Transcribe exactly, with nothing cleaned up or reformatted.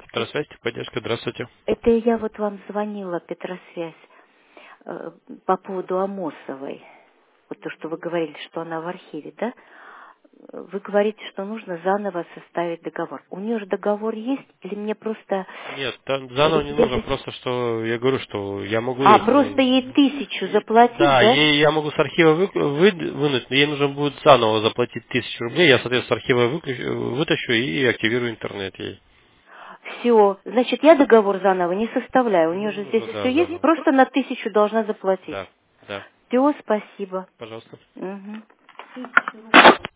Петросвязь, поддержка, здравствуйте. Это я вот вам звонила, Петросвязь, э, по поводу Амосовой. Вот то, что вы говорили, что она в архиве, да? Вы говорите, что нужно заново составить договор. У нее же договор есть, или мне просто... Нет, там заново не нужно, ребята- просто что я говорю, что я могу А, их... просто ей тысячу э, заплатить, Да, да? ей я могу с архива вы- вы- вынуть, но ей нужно будет заново заплатить тысячу рублей. Я, соответственно, с архива выключу- вытащу и активирую интернет ей. Все. Значит, я договор заново не составляю. У нее Не же здесь нужно, все да, есть. заново. Просто на тысячу должна заплатить. Да, да, Все, спасибо. пожалуйста. Мгм.